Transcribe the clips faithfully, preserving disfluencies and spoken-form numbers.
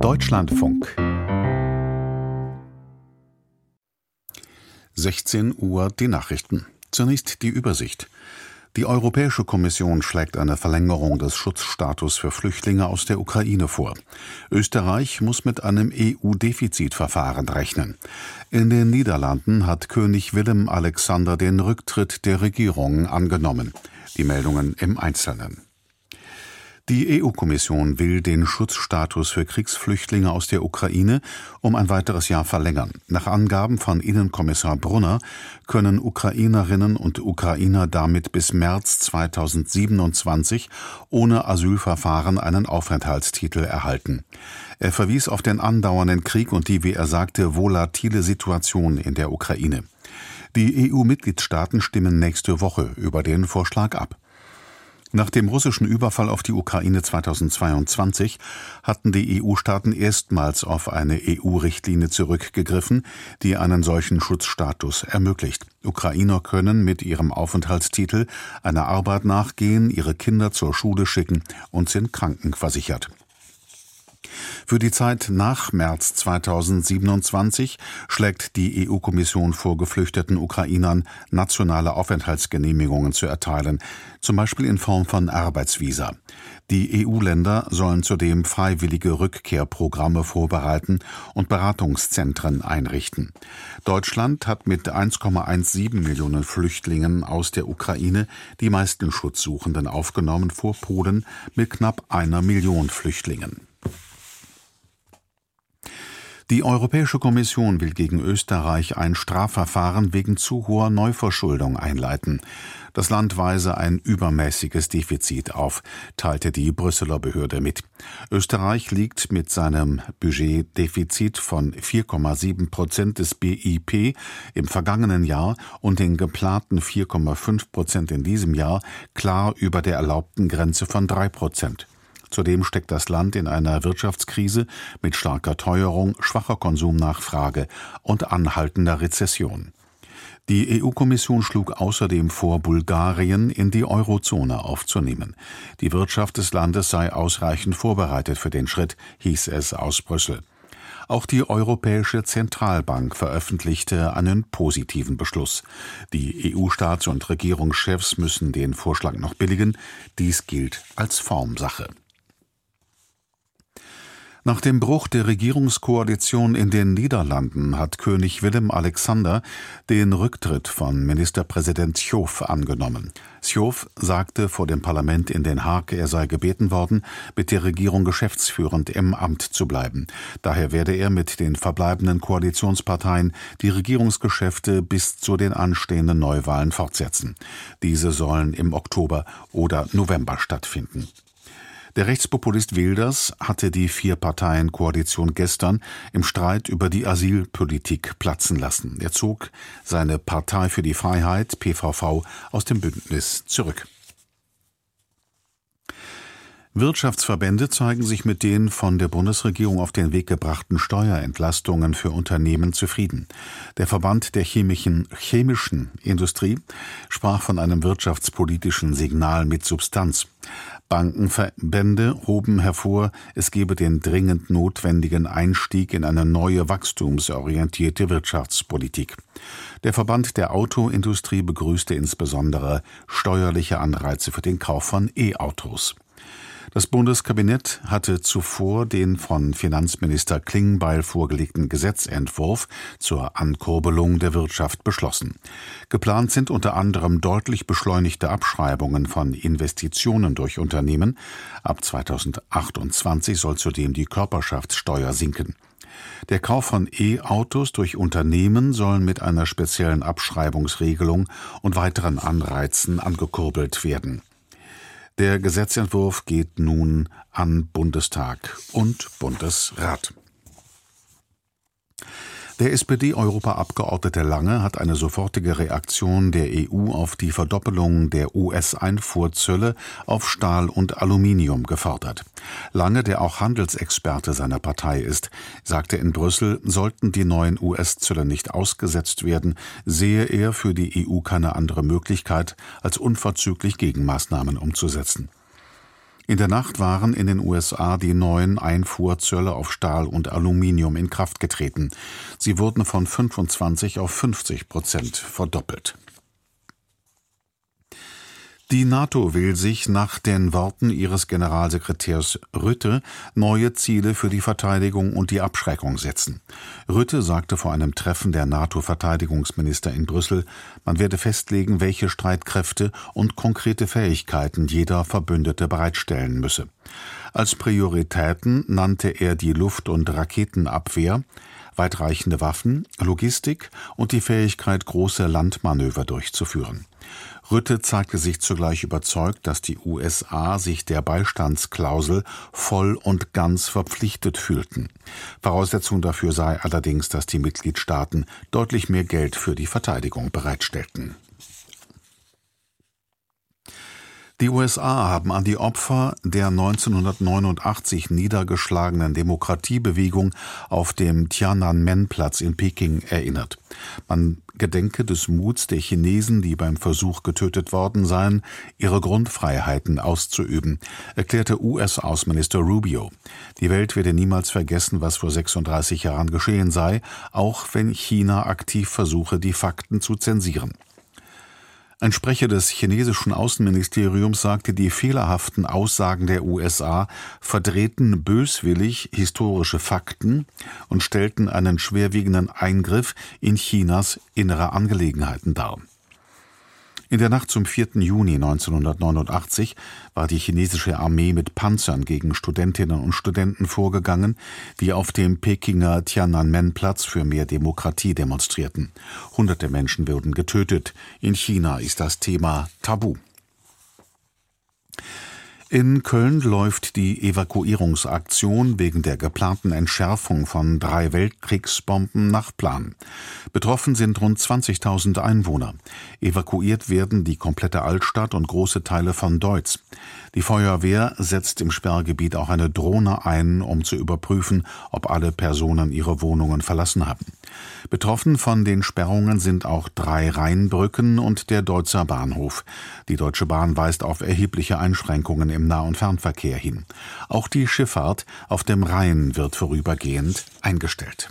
Deutschlandfunk. sechzehn Uhr die Nachrichten. Zunächst die Übersicht. Die Europäische Kommission schlägt eine Verlängerung des Schutzstatus für Flüchtlinge aus der Ukraine vor. Österreich muss mit einem E U-Defizitverfahren rechnen. In den Niederlanden hat König Willem Alexander den Rücktritt der Regierung angenommen. Die Meldungen im Einzelnen. Die E U-Kommission will den Schutzstatus für Kriegsflüchtlinge aus der Ukraine um ein weiteres Jahr verlängern. Nach Angaben von Innenkommissar Brunner können Ukrainerinnen und Ukrainer damit bis März zweitausendsiebenundzwanzig ohne Asylverfahren einen Aufenthaltstitel erhalten. Er verwies auf den andauernden Krieg und die, wie er sagte, volatile Situation in der Ukraine. Die E U-Mitgliedstaaten stimmen nächste Woche über den Vorschlag ab. Nach dem russischen Überfall auf die Ukraine zweitausendzweiundzwanzig hatten die E U-Staaten erstmals auf eine E U-Richtlinie zurückgegriffen, die einen solchen Schutzstatus ermöglicht. Ukrainer können mit ihrem Aufenthaltstitel einer Arbeit nachgehen, ihre Kinder zur Schule schicken und sind krankenversichert. Für die Zeit nach März zweitausendsiebenundzwanzig schlägt die E U-Kommission vor, geflüchteten Ukrainern nationale Aufenthaltsgenehmigungen zu erteilen, zum Beispiel in Form von Arbeitsvisa. Die E U-Länder sollen zudem freiwillige Rückkehrprogramme vorbereiten und Beratungszentren einrichten. Deutschland hat mit eins Komma siebzehn Millionen Flüchtlingen aus der Ukraine die meisten Schutzsuchenden aufgenommen, vor Polen mit knapp einer Million Flüchtlingen. Die Europäische Kommission will gegen Österreich ein Strafverfahren wegen zu hoher Neuverschuldung einleiten. Das Land weise ein übermäßiges Defizit auf, teilte die Brüsseler Behörde mit. Österreich liegt mit seinem Budgetdefizit von vier Komma sieben Prozent des B I P im vergangenen Jahr und den geplanten vier Komma fünf Prozent in diesem Jahr klar über der erlaubten Grenze von drei Prozent. Zudem steckt das Land in einer Wirtschaftskrise mit starker Teuerung, schwacher Konsumnachfrage und anhaltender Rezession. Die E U-Kommission schlug außerdem vor, Bulgarien in die Eurozone aufzunehmen. Die Wirtschaft des Landes sei ausreichend vorbereitet für den Schritt, hieß es aus Brüssel. Auch die Europäische Zentralbank veröffentlichte einen positiven Beschluss. Die E U-Staats- und Regierungschefs müssen den Vorschlag noch billigen. Dies gilt als Formsache. Nach dem Bruch der Regierungskoalition in den Niederlanden hat König Willem Alexander den Rücktritt von Ministerpräsident Schoof angenommen. Schoof sagte vor dem Parlament in Den Haag, er sei gebeten worden, mit der Regierung geschäftsführend im Amt zu bleiben. Daher werde er mit den verbleibenden Koalitionsparteien die Regierungsgeschäfte bis zu den anstehenden Neuwahlen fortsetzen. Diese sollen im Oktober oder November stattfinden. Der Rechtspopulist Wilders hatte die Vier-Parteien-Koalition gestern im Streit über die Asylpolitik platzen lassen. Er zog seine Partei für die Freiheit, P V V, aus dem Bündnis zurück. Wirtschaftsverbände zeigen sich mit den von der Bundesregierung auf den Weg gebrachten Steuerentlastungen für Unternehmen zufrieden. Der Verband der chemischen, chemischen Industrie sprach von einem wirtschaftspolitischen Signal mit Substanz. Bankenverbände hoben hervor, es gebe den dringend notwendigen Einstieg in eine neue wachstumsorientierte Wirtschaftspolitik. Der Verband der Autoindustrie begrüßte insbesondere steuerliche Anreize für den Kauf von E-Autos. Das Bundeskabinett hatte zuvor den von Finanzminister Klingbeil vorgelegten Gesetzentwurf zur Ankurbelung der Wirtschaft beschlossen. Geplant sind unter anderem deutlich beschleunigte Abschreibungen von Investitionen durch Unternehmen. Ab zweitausendachtundzwanzig soll zudem die Körperschaftssteuer sinken. Der Kauf von E-Autos durch Unternehmen soll mit einer speziellen Abschreibungsregelung und weiteren Anreizen angekurbelt werden. Der Gesetzentwurf geht nun an Bundestag und Bundesrat. Der S P D-Europaabgeordnete Lange hat eine sofortige Reaktion der E U auf die Verdoppelung der U S-Einfuhrzölle auf Stahl und Aluminium gefordert. Lange, der auch Handelsexperte seiner Partei ist, sagte in Brüssel, sollten die neuen U S-Zölle nicht ausgesetzt werden, sehe er für die E U keine andere Möglichkeit, als unverzüglich Gegenmaßnahmen umzusetzen. In der Nacht waren in den U S A die neuen Einfuhrzölle auf Stahl und Aluminium in Kraft getreten. Sie wurden von fünfundzwanzig auf fünfzig Prozent verdoppelt. Die NATO will sich nach den Worten ihres Generalsekretärs Rutte neue Ziele für die Verteidigung und die Abschreckung setzen. Rutte sagte vor einem Treffen der NATO-Verteidigungsminister in Brüssel, man werde festlegen, welche Streitkräfte und konkrete Fähigkeiten jeder Verbündete bereitstellen müsse. Als Prioritäten nannte er die Luft- und Raketenabwehr, weitreichende Waffen, Logistik und die Fähigkeit, große Landmanöver durchzuführen. Rutte zeigte sich zugleich überzeugt, dass die U S A sich der Beistandsklausel voll und ganz verpflichtet fühlten. Voraussetzung dafür sei allerdings, dass die Mitgliedstaaten deutlich mehr Geld für die Verteidigung bereitstellten. Die U S A haben an die Opfer der neunzehnhundertneunundachtzig niedergeschlagenen Demokratiebewegung auf dem Tiananmen-Platz in Peking erinnert. Man gedenke des Muts der Chinesen, die beim Versuch getötet worden seien, ihre Grundfreiheiten auszuüben, erklärte U S-Außenminister Rubio. Die Welt werde niemals vergessen, was vor sechsunddreißig Jahren geschehen sei, auch wenn China aktiv versuche, die Fakten zu zensieren. Ein Sprecher des chinesischen Außenministeriums sagte, die fehlerhaften Aussagen der U S A verdrehten böswillig historische Fakten und stellten einen schwerwiegenden Eingriff in Chinas innere Angelegenheiten dar. In der Nacht zum vierten Juni neunzehnhundertneunundachtzig war die chinesische Armee mit Panzern gegen Studentinnen und Studenten vorgegangen, die auf dem Pekinger Tiananmen-Platz für mehr Demokratie demonstrierten. Hunderte Menschen wurden getötet. In China ist das Thema tabu. In Köln läuft die Evakuierungsaktion wegen der geplanten Entschärfung von drei Weltkriegsbomben nach Plan. Betroffen sind rund zwanzigtausend Einwohner. Evakuiert werden die komplette Altstadt und große Teile von Deutz. Die Feuerwehr setzt im Sperrgebiet auch eine Drohne ein, um zu überprüfen, ob alle Personen ihre Wohnungen verlassen haben. Betroffen von den Sperrungen sind auch drei Rheinbrücken und der Deutzer Bahnhof. Die Deutsche Bahn weist auf erhebliche Einschränkungen im Nah- und Fernverkehr hin. Auch die Schifffahrt auf dem Rhein wird vorübergehend eingestellt.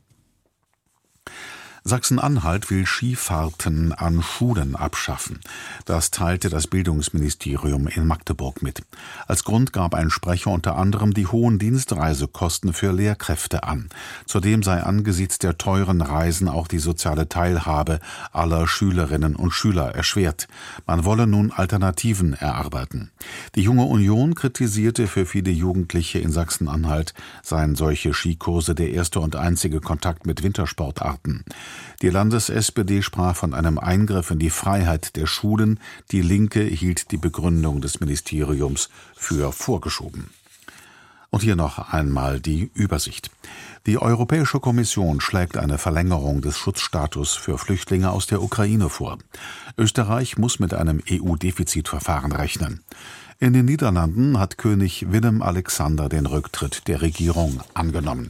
Sachsen-Anhalt will Skifahrten an Schulen abschaffen. Das teilte das Bildungsministerium in Magdeburg mit. Als Grund gab ein Sprecher unter anderem die hohen Dienstreisekosten für Lehrkräfte an. Zudem sei angesichts der teuren Reisen auch die soziale Teilhabe aller Schülerinnen und Schüler erschwert. Man wolle nun Alternativen erarbeiten. Die Junge Union kritisierte, für viele Jugendliche in Sachsen-Anhalt seien solche Skikurse der erste und einzige Kontakt mit Wintersportarten. Die Landes-S P D sprach von einem Eingriff in die Freiheit der Schulen. Die Linke hielt die Begründung des Ministeriums für vorgeschoben. Und hier noch einmal die Übersicht. Die Europäische Kommission schlägt eine Verlängerung des Schutzstatus für Flüchtlinge aus der Ukraine vor. Österreich muss mit einem E U-Defizitverfahren rechnen. In den Niederlanden hat König Willem-Alexander den Rücktritt der Regierung angenommen.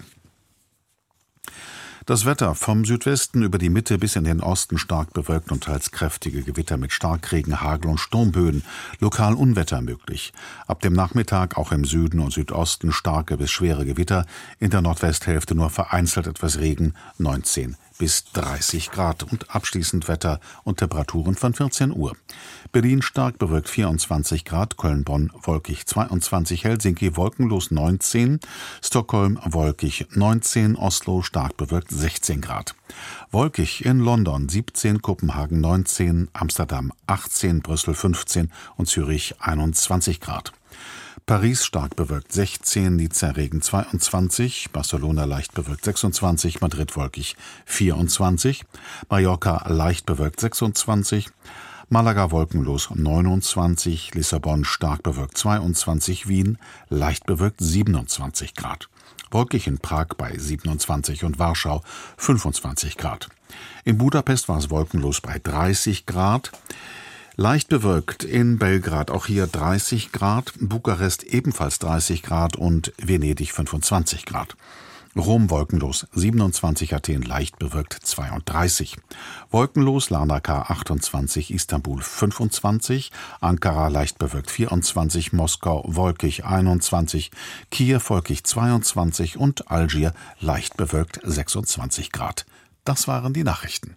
Das Wetter: vom Südwesten über die Mitte bis in den Osten stark bewölkt und teils kräftige Gewitter mit Starkregen, Hagel und Sturmböen, lokal Unwetter möglich. Ab dem Nachmittag auch im Süden und Südosten starke bis schwere Gewitter, in der Nordwesthälfte nur vereinzelt etwas Regen, neunzehn bis dreißig Grad und abschließend Wetter und Temperaturen von vierzehn Uhr. Berlin stark bewölkt vierundzwanzig Grad, Köln-Bonn wolkig zweiundzwanzig, Helsinki wolkenlos neunzehn, Stockholm wolkig neunzehn, Oslo stark bewölkt sechzehn Grad. Wolkig in London siebzehn, Kopenhagen neunzehn, Amsterdam achtzehn, Brüssel fünfzehn und Zürich einundzwanzig Grad. Paris stark bewölkt sechzehn, Nizza Regen zweiundzwanzig, Barcelona leicht bewölkt sechsundzwanzig, Madrid wolkig vierundzwanzig, Mallorca leicht bewölkt sechsundzwanzig, Malaga wolkenlos neunundzwanzig, Lissabon stark bewölkt zweiundzwanzig, Wien leicht bewölkt siebenundzwanzig Grad. Wolkig in Prag bei siebenundzwanzig und Warschau fünfundzwanzig Grad. In Budapest war es wolkenlos bei dreißig Grad. Leicht bewölkt in Belgrad, auch hier dreißig Grad, Bukarest ebenfalls dreißig Grad und Venedig fünfundzwanzig Grad. Rom wolkenlos siebenundzwanzig, Athen leicht bewölkt zweiunddreißig. Wolkenlos Larnaca achtundzwanzig, Istanbul fünfundzwanzig, Ankara leicht bewölkt vierundzwanzig, Moskau wolkig einundzwanzig, Kiew wolkig zweiundzwanzig und Algier leicht bewölkt sechsundzwanzig Grad. Das waren die Nachrichten.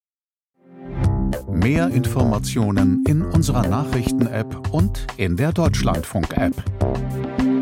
Mehr Informationen in unserer Nachrichten-App und in der Deutschlandfunk-App.